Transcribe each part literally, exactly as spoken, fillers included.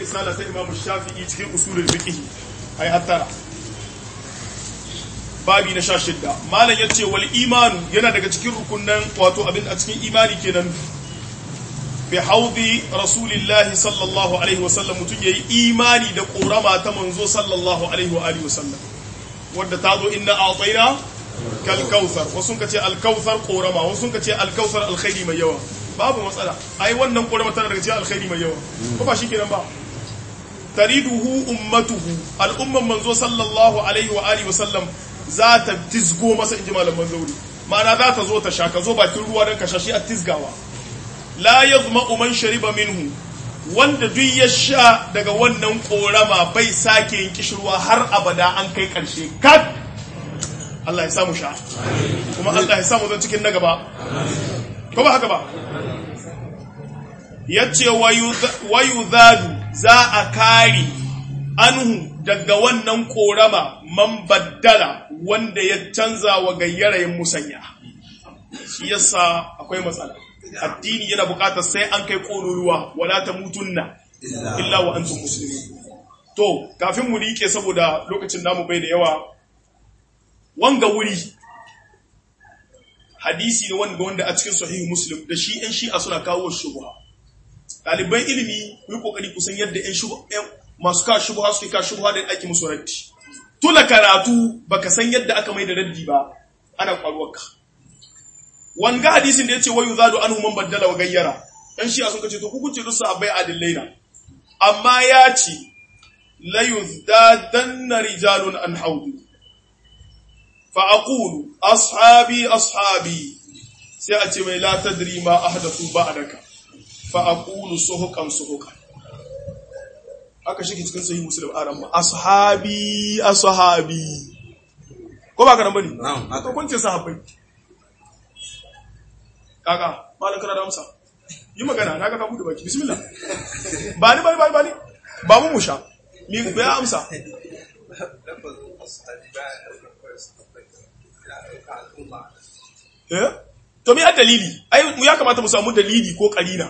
risala ta Imam Shafi'i cikin usulul fiqh ai hattara babi na sha shidda malam yace wal imanu yana daga cikin rukunnan wato abin a cikin imani kenan bi haudi rasulillahi sallallahu alaihi wasallam mutun yayi imani da korama ta manzo sallallahu alaihi wa alihi wasallam wanda ta zo inna a'tayna kal kautsar wasun kace al kautsar korama wasun kace al kautsar alkhairi mai yawa babu matsala ai wannan korama tana daga cikin alkhairi mai yawa ko ba shikenan ba tariduhu ummatuhu al umman manzo sallallahu alaihi wa alihi wasallam za ta tizgo masa inji malaman zauri ma'ana za ta zo ta sha ka zo bakin ruwa don ka sha shi a tizgawa la yazma'u man shariba minhu wanda duk ya sha daga wannan korama bai sake yin kishirwa har abada an kai karshe kat Allah ya samu sha kuma Allah ya samu zan cikin na gaba ko ba haka ba yace wayu zadu za a kari anhu daga wannan korama man baddala wanda ya canza wa gayyarayin musanya shi yasa akwai matsala addini yana bukatar sai an kai koruruwa wala tamutunna illa wa antum muslimun to kafin mu rike saboda lokacin namu bai da yawa wanga wuri hadisi ne wanda wanda a cikin sahihu muslim da shi ɗan shi'a suna kawo shubha ɗaliban ilimi ku yi kokari ku san yadda ɗan shubha masu ka shubha suke ka shubha da ake musu raddi tula karatu baka san yadda aka mai da raddi ba ana kwaruwarka wanga hadisin da yace wayu zadu anhu man baddala wa gayyara dan shi sun kace to ku kunce duk sahabbai adillaina amma ya ce la yuzdadanna rijalun an hawdi fa aqulu ashabi ashabi sai a ce mai la tadri ma ahdathu ba'daka fa aqulu suhuqan suhuqan aka shi cikin sahih muslim aran ma ashabi ashabi ko ba ka nan bane na'am to kunce sahabbai kaga malan kana da amsa yi magana naga ka bude baki bismillah ba ni ba ni ba ni ba mu musha mi ba amsa eh to me a dalili ai mu ya kamata mu samu dalili ko karina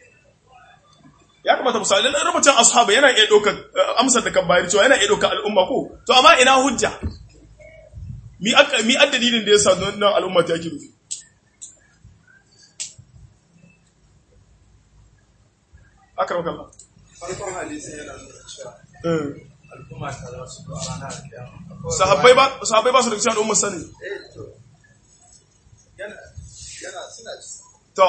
ya kamata mu samu dan rubucin ashaba yana iya dokar amsar da kan bayar cewa yana iya dokar al'umma ko to amma ina hujja mi aka mi addalilin da yasa nan al'umma ta yake rufi akram kallah farkon hadisi yana nuna cewa al'umma ta za su zo a ranar kiyama sahabbai ba sahabbai ba su da cikin al'umma sani eh to yana yana suna to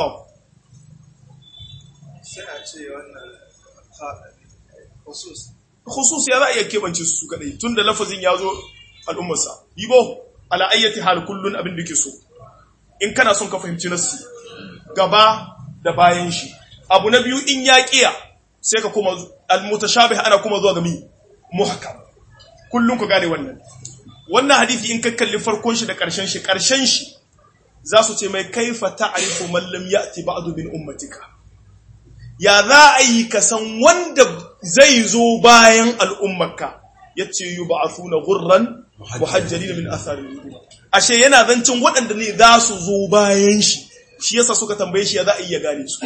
suna ce wannan khusus khusus ya za a iya kebance su kadai tunda lafazin ya zo al'ummar sa yibo ala ayyati hal kullun abin da ke so in kana son ka fahimci nassi gaba da bayan shi abu na biyu in ya kiya sai ka kuma al-mutashabih ana kuma zuwa ga mi muhkam kullun ku gane wannan wannan hadisi in ka kalli farkon shi da karshen shi karshen shi za su ce mai kaifa ta'rifu man lam ya'ti ba'du min ummatika ya za a yi ka san wanda zai zo bayan al'ummarka yace yub'athuna ghurran muhajjalin min athari ashe yana zancin waɗanda ne za su zo bayan shi shi yasa suka tambaye shi ya za a yi ya gane su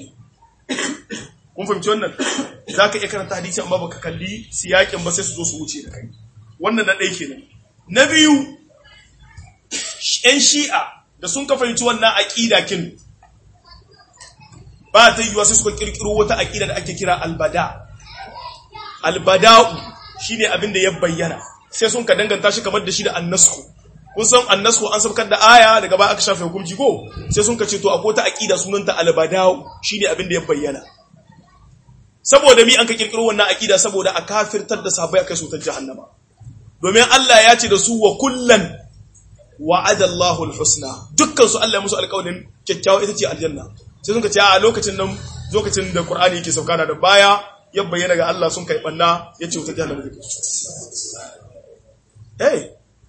kun fahimci wannan za ka iya karanta hadisi amma baka kalli siyakin ba sai su zo su wuce da kai wannan na ɗaya kenan na biyu ‘yan shi'a da sun ka fahimci wannan aƙida kin ba ta yiwuwa sai suka ƙirƙiro wata aƙida da ake kira albada albada'u shi ne abin da ya bayyana sai sun ka danganta shi kamar da shi da annasku kun san annasku an sabkar da aya daga ba aka shafe hukunci ko sai sun ka ce to akwai ta aƙida sunanta albada'u shi ne abin da ya bayyana saboda mi an ka kirkiro wannan akida saboda a kafirtar da sahabbai akai su ta jahannama domin Allah ya ce da su wa kullan wa'ada Allahu al-husna dukkan su Allah ya musu alƙawarin kyakkyawa ita ce aljanna sai sun ka ce a lokacin nan lokacin da Qur'ani yake sauka da baya ya bayyana ga Allah sun kai banna ya ce ta jahannama eh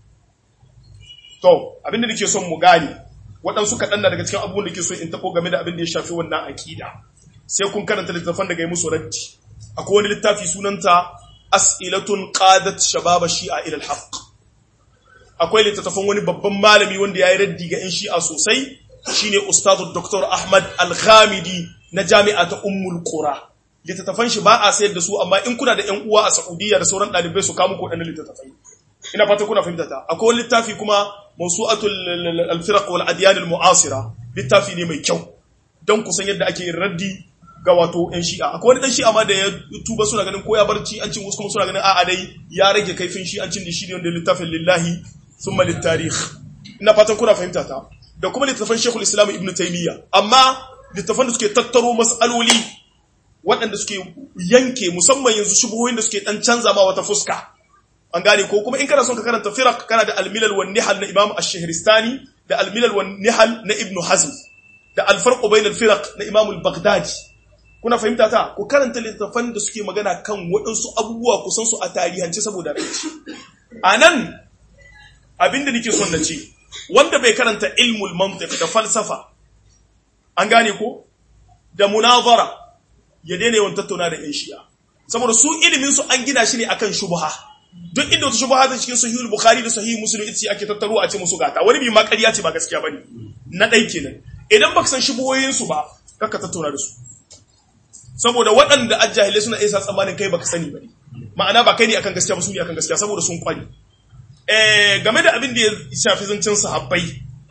to abinda nake son mu gane waɗansu kaɗan na daga cikin abubuwan da ke so in tafo game da abin da ya shafi wannan akida sai kun karanta littafan daga yi musu raddi akwai wani littafi sunanta as'ilatun qadat shababa shi'a ila al-haqq akwai littafan wani babban malami wanda yayi raddi ga in shi'a sosai shine ustadu Doctor Ahmad Al-Ghamidi na jami'a ta Ummul Qura littattafan shi ba a sayar da su amma in kuna da ƴan uwa a Saudiya da sauran ɗalibai su kawo muku waɗannan littattafai ina fata kuna fahimta ta akwai wani littafi kuma mawsu'atul al-firaq wal adyan al-mu'asira littafi ne mai kyau don kusan yadda ake yin raddi ga wato ƴan shi'a akwai wani dan shi'a ma da ya tuba suna ganin ko ya barci an cin wasu kuma suna ganin a'a dai ya rage kaifin shi an cin da shi ne wanda littafin lillahi thumma lit-tarikh ina fatan kuna fahimta ta da kuma littafin Sheikhul Islam Ibn Taymiyyah amma littafan da suke tattaro mas'aloli waɗanda suke yanke musamman yanzu shubuhoyin da suke dan canza ma wata fuska an gane ko kuma in kana son ka karanta firaq kana da al-milal wan nihal na Imam Ash-Shahristani da al-milal wan nihal na Ibn Hazm da al-farq bayna al-firaq na Imam al-Baghdadi kuna fahimta ta ku karanta littafan da suke magana kan waɗansu abubuwa kusan su a tarihance saboda rai anan abinda nake son na ce wanda bai karanta ilmul mantiq da falsafa an gane ko da munazara ya daina yawan tattauna da ƴan shi'a saboda su ilimin su an gina shi ne akan shubha duk inda wata shubha ta cikin sahihul bukhari da sahih muslim ita ake tattaro a ce musu gata wani bi ma ƙarya ce ba gaskiya bane na dai kenan idan baka san shubuhoyin su ba kaka tattauna da su saboda waɗanda ajjahilai suna isa tsammanin kai baka sani bane ma'ana ba kai ne akan gaskiya ba su ne akan gaskiya saboda sun kwani eh game da abin da ya shafi zancin sahabbai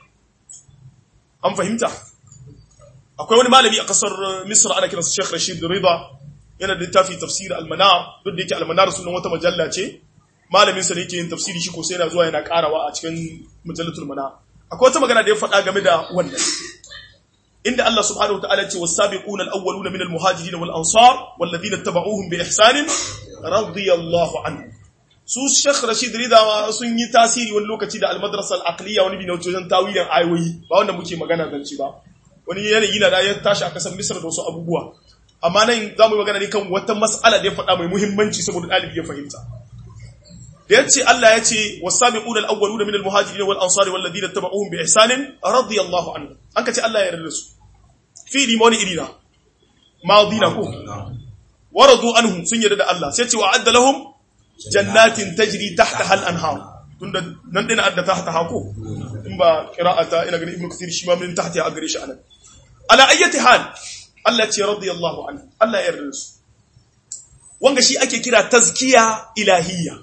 an fahimta akwai wani malami a kasar Misr ana kiransa Sheikh Rashid Rida yana da littafi tafsir al-Manar duk da yake al-Manar sunan wata majalla ce malamin sa ne yake yin tafsiri shi ko sai yana zuwa yana karawa a cikin majallatul Manar akwai wata magana da ya faɗa game da wannan inda Allah subhanahu wataala ce was-sabiquna al-awwaluna min al-muhajirin wal-ansar wal-ladina ittaba'uuhum bi ihsan radiyallahu anhum su Sheikh Rashid Rida sun yi tasiri wani lokaci da al-madrasa al-aqliya wani bi na wajen tawilin ayoyi ba wanda muke magana zanci ba wani yanayi na da ya tashi a kasar Misr da wasu abubuwa amma nan za mu yi magana ne kan wata mas'ala da ya faɗa mai muhimmanci saboda ɗalibi ya fahimta da ya ce Allah ya ce was-sabiquna al-awwaluna min al-muhajirin wal-ansari wal-ladina ittaba'uuhum bi ihsanin radiyallahu anhum an ka ce Allah ya yarda da su fi limoni irina madina ko waradu anhum sun yarda da Allah sai ce wa'adda lahum jannatin tajri tahtaha al-anhar tunda nan dina adda tahtaha ko in ba qira'ata ina ganin ibnu kathir shi ma min tahtiha a gare shi anan ala ayyati hal Allah ce radiyallahu anhu Allah ya yarda su wanga shi ake kira tazkiya ilahiyya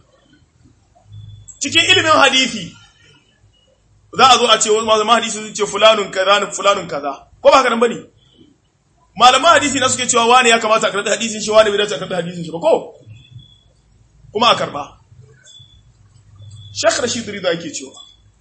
cikin ilimin hadisi za a zo a ce malaman hadisi sun ce fulanun kaza ne fulanun kaza ko ba haka nan bane malaman hadisi na suke cewa wani ya kamata a karɓi hadisin shi wani bai dace a karɓi hadisin shi ba ko kuma a karɓa Sheikh Rashid Rida yake cewa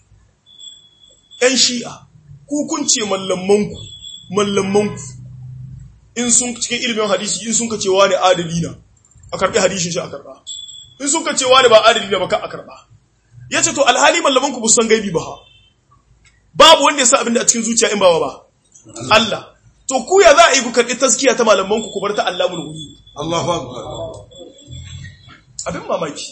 ‘yan shi'a, kukunce mallamanku, mallamanku, in sun cikin ilimin hadisi, in sun ka cewa ne adali na, a karɓi hadisin shi a karɓa. In sun ka cewa ne ba adali na ba ka a karɓa. Ya ce, to, alhali mallamanku ba san gaibi ba ha. Babu wanda ya sa abin da a cikin zuciya in bawa ba. Allah. To, ku ya za a yi ku karɓi taskiya ta mallamanku ku bar ta Allah mun huri. Allahu Akbar. Abin mamaki.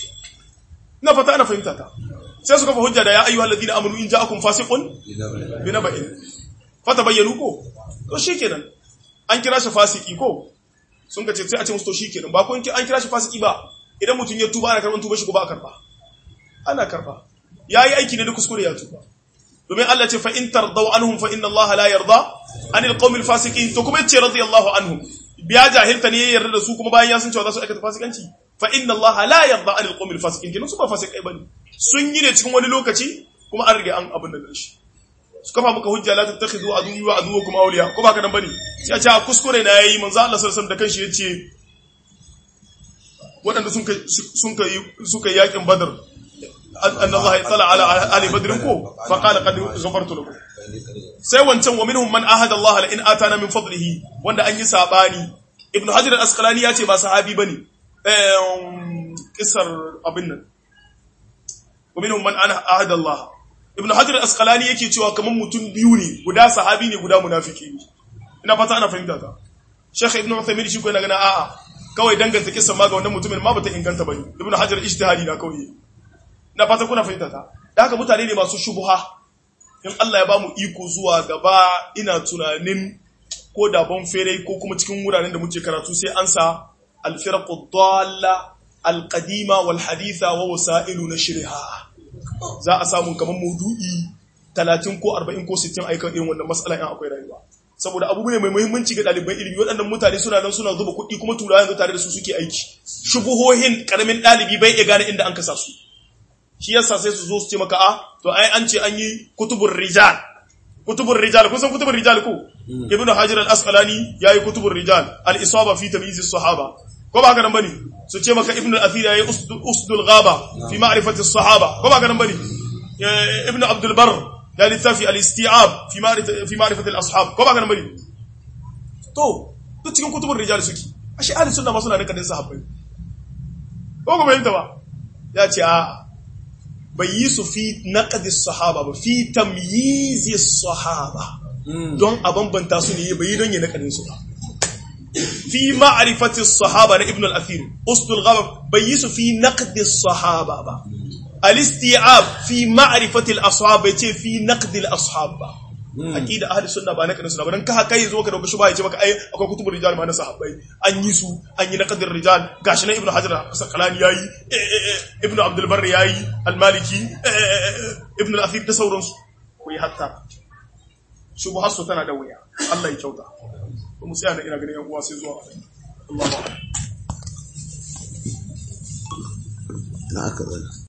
Ina fata ana fahimta ta. Sai suka fa hujja da ya ayyuhal ladina amanu in ja'akum fasiqun binaba'in fatabayyanu ko to shikenan an kira shi fasiki ko sun ga ce sai a ce musu to shikenan ba ko in an kira shi fasiki ba idan mutun ya tuba ana karban tuba shi ko ba a karba ana karba yayi aiki ne da kuskure ya tuba domin Allah ce fa in tardaw anhum fa inna Allah la yarda anil qawmil fasiqin to kuma yace radiyallahu anhum biya jahilta ne yarda da su kuma bayan ya san cewa za su aikata fasikanci fa inna Allah la yarda anil qawmil fasiqin kin su ba fasikai bane sun yi ne cikin wani lokaci kuma an rige an abin da shi su kafa muka hujja la tattakhidhu aduwwi wa aduwwakum awliya ko ba ka dan bane sai a ce kuskure na yayi manzo Allah sallallahu alaihi wasallam da kanshi yace wadanda sun kai sun kai suka yakin badr anna Allah tala ala ali badr ko fa qala qad ghafartu lakum sai wancan wa minhum man ahada Allah la in atana min fadlihi wanda an yi sabani ibnu hajar al-asqalani yace ba sahabi bane eh kisar abin nan ومنهم من أنا أهد الله ابن حجر الأسقلاني yake cewa kaman mutum biyu ne guda sahabi ne guda munafiki ne ina fata ana fahimta ta Sheikh Ibn Uthaymeen shi ko yana gana a'a kawai danganta kissa ma ga wannan mutumin ma bata inganta bane Ibn Hajar ijtihadi na kawai ina fata kuna fahimta ta da haka mutane ne masu shubha in Allah ya ba mu iko zuwa gaba ina tunanin ko da ban fere ko kuma cikin wuraren da muke karatu sai an sa al-firaqu dalla al-qadima wal haditha wa wasailu nashriha za a samu kamar maudu'i talatin ko arba'in ko sittin aikan irin wannan matsala in akwai rayuwa saboda abu ne mai muhimmanci ga ɗaliban ilimi waɗannan mutane suna nan suna zuba kuɗi kuma turawa yanzu tare da su suke aiki shubuhohin karamin ɗalibi bai iya gane inda an kasa su shi yasa sai su zo su ce maka a to ai an ce an yi kutubur rijal kutubur rijal kun san kutubur rijal ko ibnu hajar al-asqalani yayi kutubur rijal al-isaba fi tamyiz as-sahaba ko ba haka nan bane su ce maka ibnu al-athir yayi usdul ghaba fi ma'rifati as-sahaba ko ba haka nan bane ibnu abdul bar ya littafi al-isti'ab fi ma'rifati fi ma'rifati al-ashab ko ba haka nan bane to duk cikin kutubur rijal suke ashe ahli sunna ma suna da kadin sahabbai ko kuma yanta ba ya ce a bai yi su fi naqdis sahaba ba fi tamyizis sahaba don a bambanta su ne bai yi don ya naqdin su ba fi ma'rifatis sahaba na ibn al-athir ustul ghaba bai yi su fi naqdis sahaba ba al-isti'ab fi ma'rifatil ashab bai ce fi naqdil ashab ba aqida ahli sunna ba naqdin su ba dan ka kai zo ka dauka shuba ya ce maka ai akwai kutubur rijal ma na sahabbai an yi su an yi naqdir rijal gashi na ibnu hajar asqalani yayi ibnu abdul barr yayi al-maliki ibnu al-athir da sauransu ko yi hatta shubha su tana da wuya Allah ya kyauta mu tsaya da ina ganin yan uwa sai zuwa Allahu akbar na aka